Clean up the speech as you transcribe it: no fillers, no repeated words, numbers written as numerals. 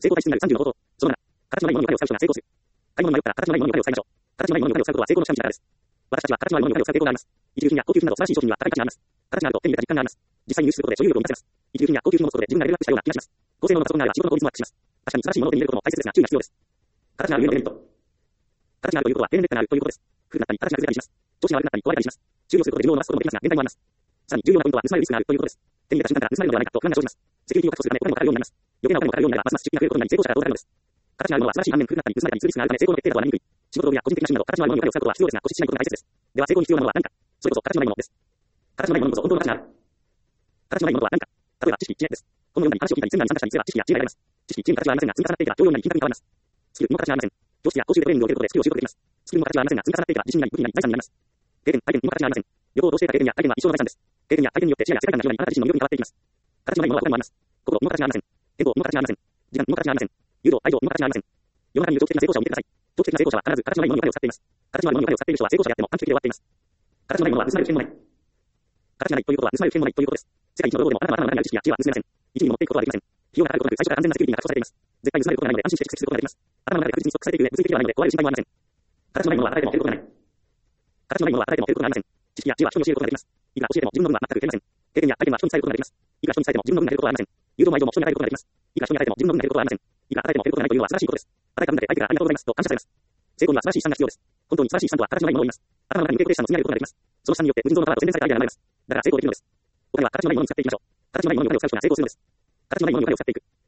成功体質になる30の方法。その7、形のないものにお金を使う人が成功する。買い物に迷ったら形のないものにお金を使いましょう。形のないものにお金を使うことは成功の近道からです。私たちは形のないものにお金を使う傾向があります。一流品や高級品など素晴らしい商品には高い価値があります。形があると手に入れた実感があります。実際に入手することで所有欲を満たせます。一流品や高級品を持つことで自分がレベルアップしたような気がします。高性能なパソコンがあれば仕事の効率もアップします。確かに素晴らしいものを手に入れることも大切ですが注意が必要です。形がある上のメリット。形があるということは低レベルがあるということです。古くなったり形が崩れたりします。調子が悪くなったり壊れたりします。終了することで寿命を伸ばすこともできますが限界もあります。さらに重要なポイントは盗まれるリスクがあるということです。手に入れた瞬間から盗まれるのではないかと不安が生じます。セキュリティを確保するためお金もかかるようになります。余計なお金もかかるようになればますます出費が増えることになり成功者が遠ざかるのです。形があるものは素晴らしい反面古くなったり盗まれたりするリスクがあるため成功の決定打とはなりにくい。仕事道具や個人的な趣味など形のあるものにお金を使うことは必要ですが固執しないことが大切です。では成功に必要なものは何か。それこそ形のないものです。形のないものこそ本当の価値がある。形のないものとは何か。例えば知識、知恵です。このような話を聞いたりセミナーに参加したりすれば知識や知恵が得られます。知識、知恵の形はありませんが積み重なっていけば教養になり金額に変わります。スキルの形はありません。教室や講習でトレーニングを受けることでスキルを習得できます。スキルの形はありませんが積み重なっていけば自信になり武器になり財産になります。経験、体験の形はありません。旅行を通して得た経験や体験は一生の財産です。経験や体験によって視野や世界観が広がりあなた自身の魅力に変わっていきます。形のないものは他にもあります。心の形がありません。健康の形がありません。時間の形がありません。誘導、愛情の形がありません。世の中にいる長期的な成功者を見てください。長期的な成功者は必ず形のないものにお金を使っています。形のないものにお金を使っている人は成功者であっても短期的で終わっています。形のないものは盗まれる危険もない。形がないということは盗まれる危険もないということです。世界一の労働でもあなたの中にある知識や知恵は盗めません。一にも持っていくことはできません。費用がかかることなく最初から完全なセキュリティが確保されています。絶対に盗まれることがないので安心して蓄積することができます。頭の中で確実にストックされている上、物理的ではないので壊れる心配もありません。形のないものは与えても得ることがない。形のないものは与えても得ることがありません。知識や知恵は人に教えることができます。いくら教えても自分の分は全く受けません。経験や体験は人に伝えることができます。いくら人に伝えても自分の分が減ることはありません。誘導も愛情も人に与えることができます。いくら人に与えても自分の分が減ることはありません。いくら与えても減ることがないというのは素晴らしいことです。与えた分だけ相手がありがとうございますと感謝されます。成功には素晴らしい資産が必要です。本当に素晴らしい資産とは形のないものを言います。頭の中に無形資産を積み上げることができます。その資産によって無尽蔵のパワーと洗練されたアイデアが生まれます。だから成功できるのです。お金は形のないものに使っていきましょう。形のないものにお金を使う人が成功するのです。形のないものにお金を使っていく。